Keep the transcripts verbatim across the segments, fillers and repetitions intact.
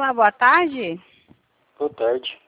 Olá, boa tarde. Boa tarde.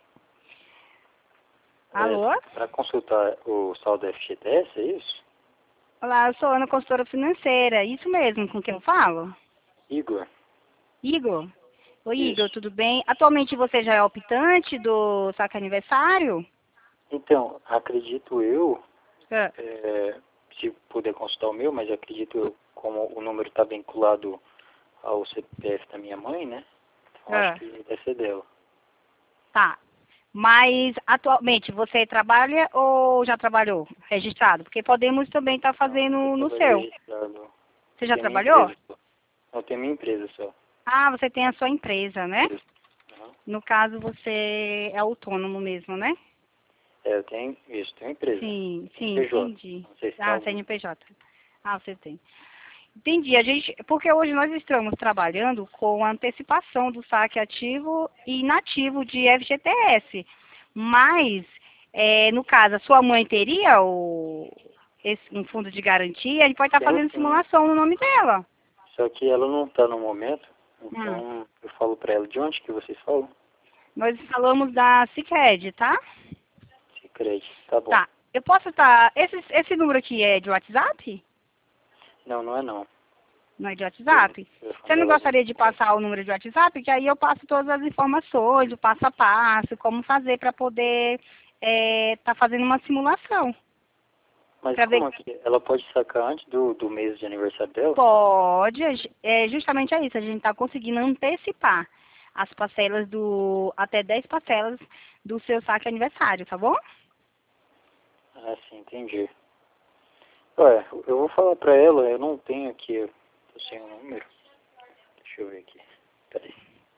Alô? É, para consultar o saldo F G T S, é isso? Olá, eu sou Ana, consultora financeira. Isso mesmo, com quem eu falo? Igor? Igor? Oi, Igor, Isso. tudo bem? Atualmente você já é optante do saque aniversário? Então, acredito eu, Ah, é, se puder consultar o meu, mas acredito eu, como o número está vinculado ao C P F da minha mãe, né? Então acho ah, que deve ser dela. tá. Mas atualmente você trabalha ou já trabalhou registrado? Porque podemos também estar Não, fazendo eu no trabalhei seu. registrado. Você Eu já tenho minha trabalhou? empresa só. Eu tenho minha empresa só. Ah, você tem a sua empresa, né? Isso. Aham. No caso, você é autônomo mesmo, né? É, eu tenho isso, tenho empresa. Sim, sim, C N P J. entendi. Não sei se tem Ah, algum. C N P J. Ah, você tem. Entendi. A gente, porque hoje nós estamos trabalhando com a antecipação do saque ativo e inativo de F G T S. Mas, é, no caso, a sua mãe teria o, esse, um fundo de garantia? A gente pode estar Tenho fazendo sim. simulação no nome dela. Só que ela não está no momento, Hum. então eu falo para ela de onde que vocês falam? Nós falamos da Sicredi, tá? Se crede. Tá bom. Tá. Eu posso estar. Esse, esse número aqui é de WhatsApp? Não, não é não. Não é de O WhatsApp? telefone Você não dela é gostaria de passar o número de WhatsApp? Que aí eu passo todas as informações, o passo a passo, como fazer para poder estar fazendo uma simulação. Mas Para ver como aqui? Ela pode sacar antes do, do mês de aniversário dela? pode, é justamente é isso, a gente está conseguindo antecipar as parcelas do, até dez parcelas do seu saque aniversário, tá bom? Ah, sim, entendi. Ué, eu vou falar pra ela, eu não tenho aqui, eu tô sem o número. Deixa eu ver aqui. Peraí.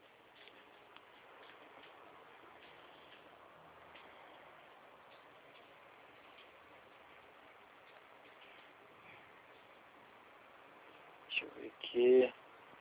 Deixa eu ver aqui.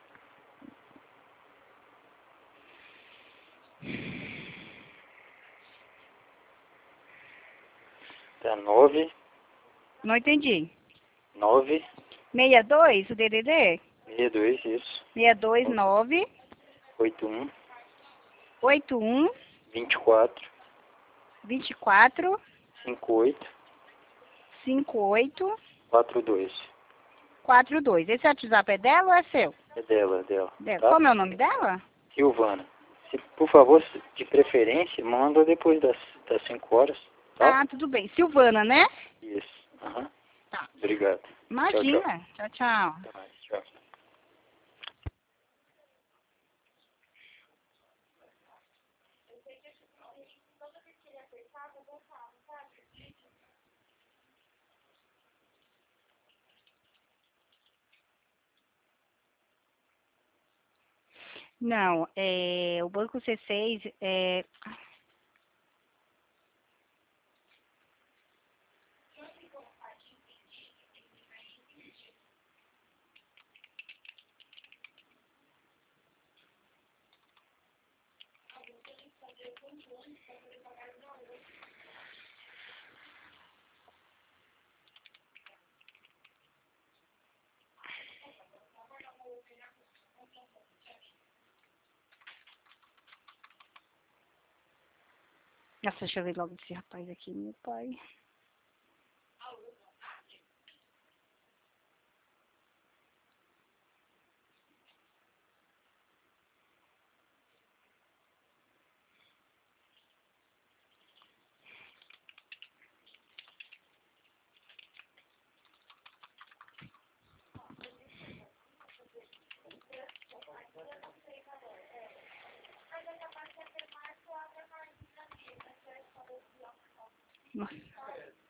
Tá nove, Não entendi. nove, sessenta e dois, o D D D? sessenta e dois, isso. sessenta e dois, nove, oitenta e um, oitenta e um, vinte e quatro, vinte e quatro, cinquenta e oito, cinquenta e oito, quarenta e dois. quatro dois. Esse WhatsApp é dela ou é seu? É dela, é dela. Dela. Tá? Como é o nome dela? Silvana. Se, por favor, se- de preferência, manda depois das, das cinco horas, tá? Ah, tudo bem. Silvana, né? Isso. Aham. Tá. Obrigado. Tchau, tchau. Imagina. Tchau, tchau. Até mais. Tchau. Não, é, o banco C seis é... Nossa, deixa eu ver logo esse rapaz aqui, meu pai. Nossa.